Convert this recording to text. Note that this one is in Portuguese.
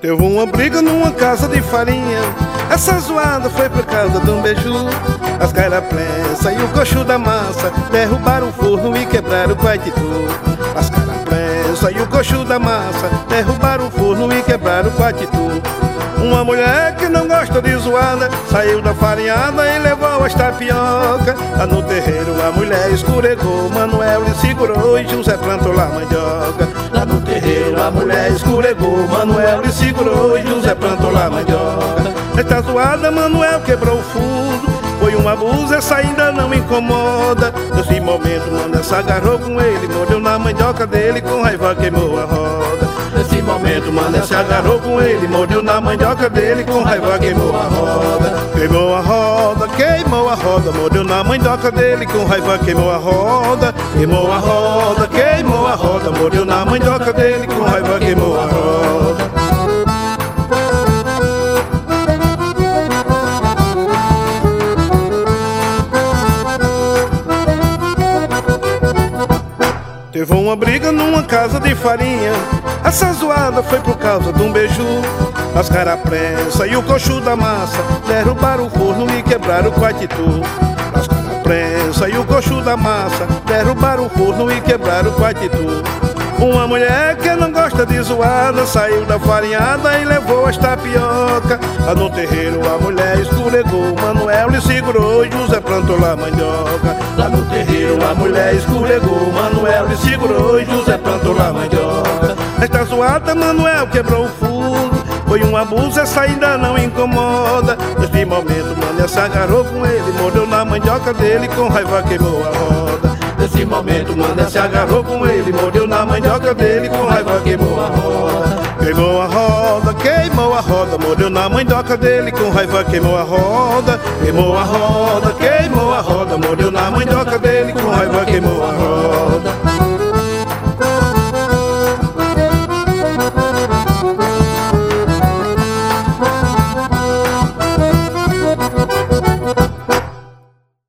Teve uma briga numa casa de farinha. Essa zoada foi por causa de um beiju. As caraprensa e o coxo da massa derrubaram o forno e quebraram o quatitu. As caraprensa e o coxo da massa derrubaram o forno e quebraram o quatitu. Uma mulher que não gosta de zoada saiu da farinhada e levou as tapioca. Lá no terreiro a mulher escorregou, Manuel lhe segurou e José plantou lá mandioca. Lá no terreiro a mulher escorregou, Manuel lhe segurou e José plantou lá mandioca. Nesta zoada Manuel quebrou o fundo, foi um abuso, essa ainda não incomoda. Nesse momento Manuel se agarrou com ele, mordeu na mandioca dele, com raiva queimou a roda. Nesse momento Manuel se agarrou com ele, mordeu na mandioca dele, com raiva queimou a roda. Queimou a roda, queimou a roda, mordeu na mandioca dele, com raiva queimou a roda. Queimou a roda, queimou a roda, mordeu na mandioca dele, com raiva queimou a roda. Teve uma briga numa casa de farinha. Essa zoada foi por causa de um beiju. As caraprensa e o coxo da massa derrubaram o forno e quebraram o quatitu. As caraprensa e o coxo da massa derrubaram o forno e quebraram o quatitu. Uma mulher que não gosta de zoada saiu da farinhada e levou as tapioca. Lá no terreiro a mulher escorregou, Manuel lhe segurou e José plantou lá mandioca. Lá no terreiro a mulher escorregou, Manuel lhe segurou e José plantou lá mandioca. Nesta zoada Manuel quebrou o fundo, foi um abuso, essa ainda não incomoda. Neste momento Manuel se agarrou com ele, mordeu na mandioca dele, com raiva queimou a roda. Nesse momento Manuel se agarrou com ele, mordeu na mandioca dele, com raiva queimou a roda. Queimou a roda, queimou a roda, mordeu na mandioca dele, com raiva queimou a roda. Queimou a roda, queimou a roda, mordeu na mandioca dele, com raiva